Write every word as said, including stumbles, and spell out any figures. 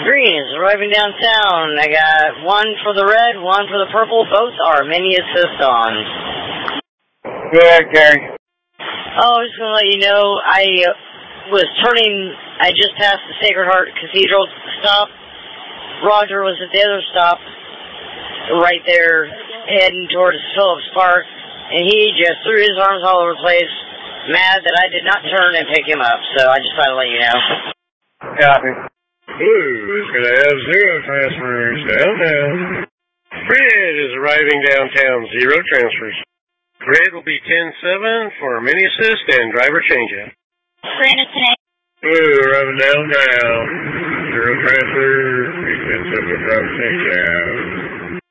Green is arriving downtown. I got one for the red, one for the purple. Both are mini assist on. Good, Gary. Oh, I was going to let you know, I uh, was turning, I just passed the Sacred Heart Cathedral stop. Roger was at the other stop, right there, heading towards Phillips Park, and he just threw his arms all over the place, mad that I did not turn and pick him up, so I just thought I'd let you know. Copy. Blue's going to have zero transfers downtown. Red is arriving downtown, zero transfers. Red will be ten seven for mini assist and driver change-up. Green is ten eight. Blue arriving downtown, zero transfers, ten seven driver change-up.